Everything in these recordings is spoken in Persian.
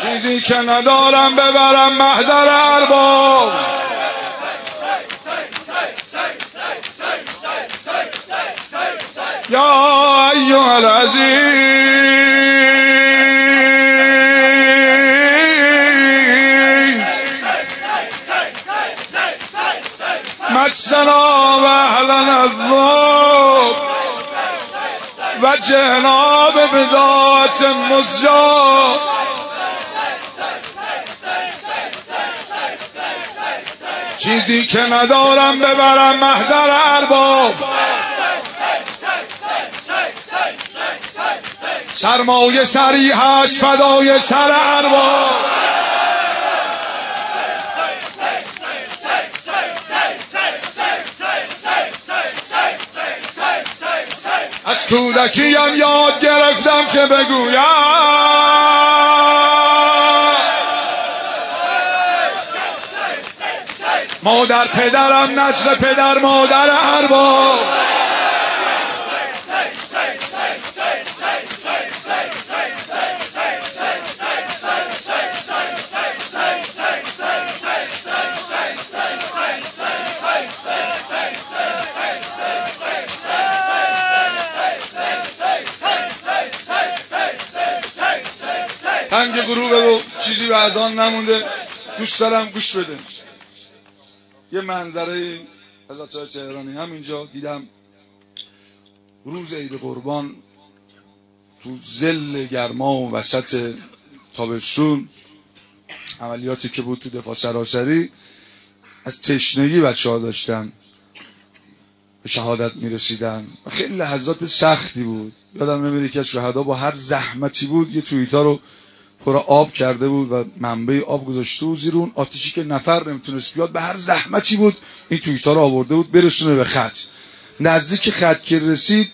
چیزی که ندارم ببرم محضر ارباب. یا ایها العزیز مسنا و اهلنا الذوق و جناب بذات مزجا. چیزی که ندارم ببرم محضر ارباب. سرمایه سری هست فدای سر ارباب. از کودکیم یاد گرفتم که بگویم مادر پدرم نسل پدر مادر ارباب. هنگ گروه و چیزی به از آن نمونده. دوست دارم گوش بده. یه منظره حضرت تهرانی همینجا دیدم روز عید قربان تو ظل گرما و وسط تابستون، عملیاتی که بود تو دفاع سراسری، از تشنگی بچه‌ها داشتن به شهادت میرسیدن و خیلی لحظات سختی بود. یادم نمیره که از شهدا با هر زحمتی بود یه توییتا رو پر آب کرده بود و منبع آب گذاشته بود زیر اون آتیشی که نفر نمیتونست بیاد. به هر زحمتی بود این توییتا رو آورده بود برسونه به خط. نزدیک خط که رسید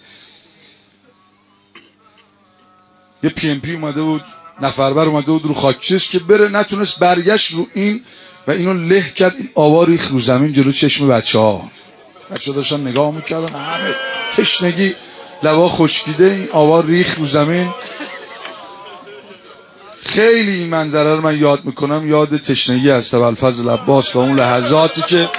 یه پی ام پی اومده بود، نفربر اومده بود رو خاکش که بره، نتونست، برگشت رو این و اینو له کرد. این آوا ریخت رو زمین جلو چشم بچه‌ها. بچه‌ها داشتن نگاه میکردن، همه تشنگی، لبا خشکیده، این آوا ریخت رو زمین. خیلی این منظره رو من یاد میکنم، یاد تشنگی از ابوالفضل عباس و اون لحظاتی که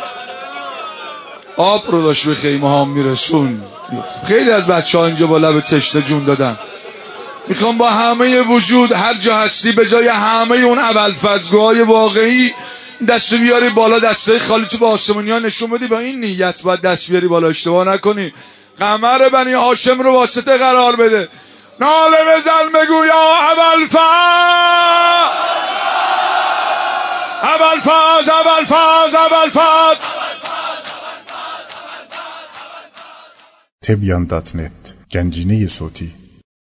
آب رو داشت به خیمه ها میرسون. خیلی از بچه ها اینجا با لب تشنه جون دادن. میخوام با همه وجود هر جا هستی به جای همه اون ابوالفضل‌گوهای واقعی دست بیاری بالا، دسته خالی تو به آسمونی ها نشون بدی. با این نیت باید دست بیاری بالا، اشتباه نکنی. قمر بنی هاشم رو واسطه قرار بده. ناله بزن بگو یا ابوالفضل ابوالفضل ابوالفضل ابوالفضل. تبیان.net گنجینه صوتی.